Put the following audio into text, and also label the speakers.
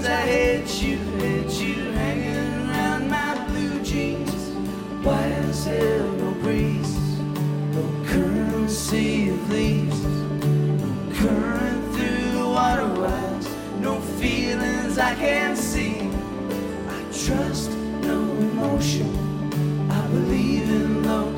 Speaker 1: I hate you hanging around my blue jeans. White as hell, no breeze, no currency of leaves, no current through the waterways, no feelings I can't see. I trust no emotion, I believe in love.